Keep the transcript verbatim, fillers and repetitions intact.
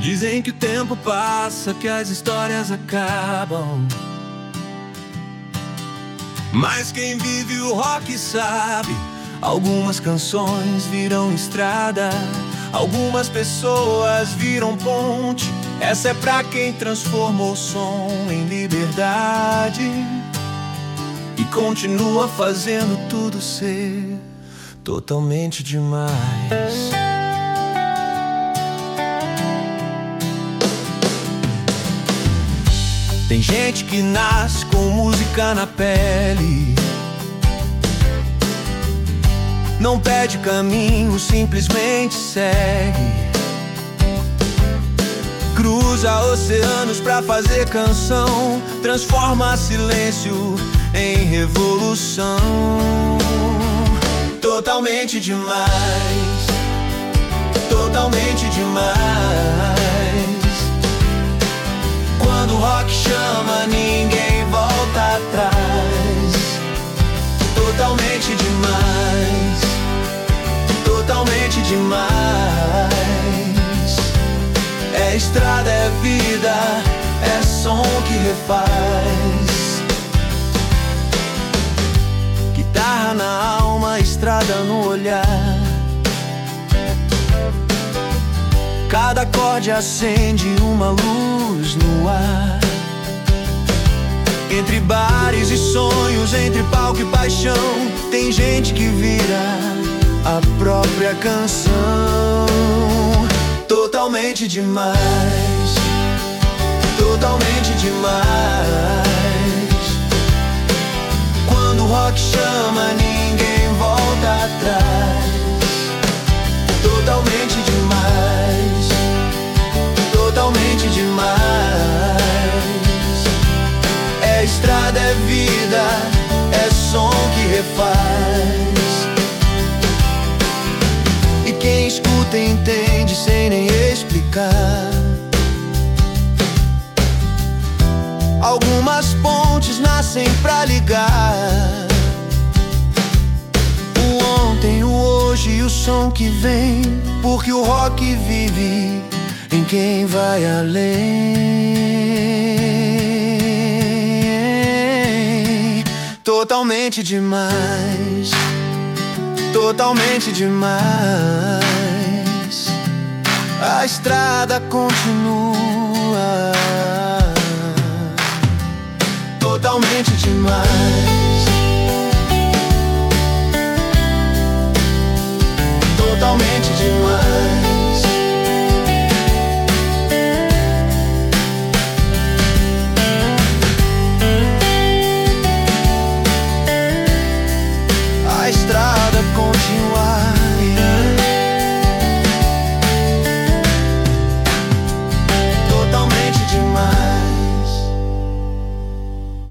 Dizem que o tempo passa, que as histórias acabam, mas quem vive o rock sabe, algumas canções viram estrada, algumas pessoas viram ponte. Essa é pra quem transformou o som em liberdade e continua fazendo tudo ser totalmente demais. Tem gente que nasce com música na pele, não pede caminho, simplesmente segue. Cruza oceanos pra fazer canção, transforma silêncio em revolução. Totalmente demais, totalmente demais. Quando o rock chama, ninguém volta atrás. Totalmente demais, totalmente demais. É estrada, é vida, é som que refaz. Guitarra na alma, estrada no olhar. Cada acorde acende uma luz no ar. Entre bares e sonhos, entre palco e paixão, tem gente que vira a própria canção. Totalmente demais, totalmente demais. Quando o rock chama, ninguém volta atrás. Totalmente demais, totalmente demais. É estrada, é vida, é som que refaz. E quem escuta entende sem nem explicar. Algumas pontes nascem pra ligar o ontem, o hoje e o som que vem, porque o rock vive em quem vai além. Totalmente demais, totalmente demais. A estrada continua. Totalmente demais, totalmente